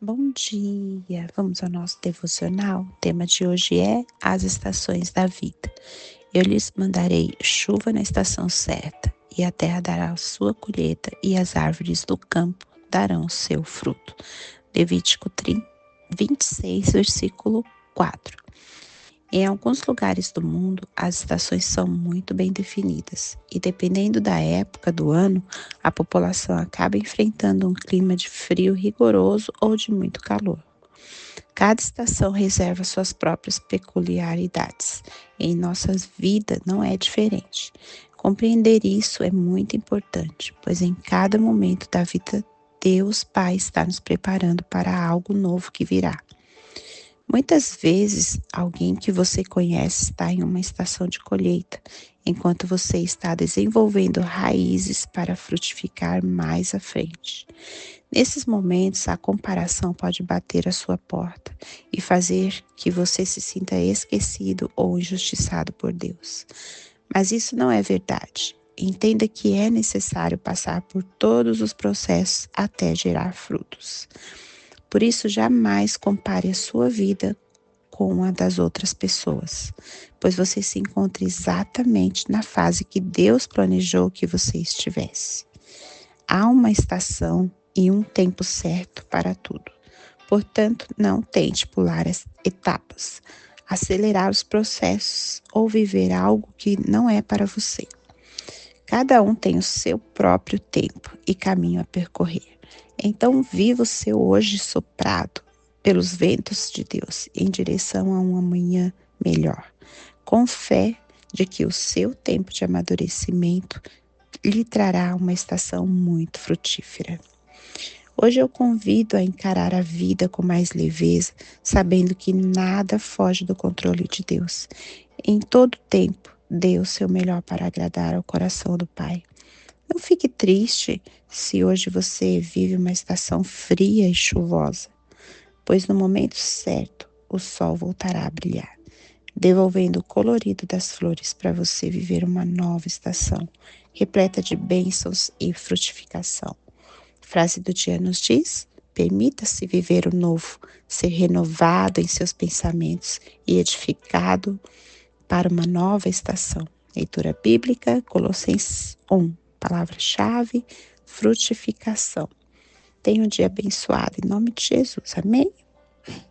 Bom dia! Vamos ao nosso devocional. O tema de hoje é as estações da vida. Eu lhes mandarei chuva na estação certa, e a terra dará a sua colheita, e as árvores do campo darão o seu fruto. Levítico 26, versículo 4. Em alguns lugares do mundo, as estações são muito bem definidas e, dependendo da época do ano, a população acaba enfrentando um clima de frio rigoroso ou de muito calor. Cada estação reserva suas próprias peculiaridades. Em nossa vida não é diferente. Compreender isso é muito importante, pois em cada momento da vida, Deus Pai está nos preparando para algo novo que virá. Muitas vezes, alguém que você conhece está em uma estação de colheita, enquanto você está desenvolvendo raízes para frutificar mais à frente. Nesses momentos, a comparação pode bater à sua porta e fazer que você se sinta esquecido ou injustiçado por Deus. Mas isso não é verdade. Entenda que é necessário passar por todos os processos até gerar frutos. Por isso, jamais compare a sua vida com a das outras pessoas, pois você se encontra exatamente na fase que Deus planejou que você estivesse. Há uma estação e um tempo certo para tudo. Portanto, não tente pular as etapas, acelerar os processos ou viver algo que não é para você. Cada um tem o seu próprio tempo e caminho a percorrer. Então, viva o seu hoje soprado pelos ventos de Deus em direção a um amanhã melhor, com fé de que o seu tempo de amadurecimento lhe trará uma estação muito frutífera. Hoje eu convido a encarar a vida com mais leveza, sabendo que nada foge do controle de Deus. Em todo tempo, dê o seu melhor para agradar ao coração do Pai. Não fique triste se hoje você vive uma estação fria e chuvosa, pois no momento certo o sol voltará a brilhar, devolvendo o colorido das flores para você viver uma nova estação, repleta de bênçãos e frutificação. A frase do dia nos diz: permita-se viver o novo, ser renovado em seus pensamentos e edificado para uma nova estação. Leitura bíblica, Colossenses 1. Palavra-chave: frutificação. Tenha um dia abençoado em nome de Jesus. Amém?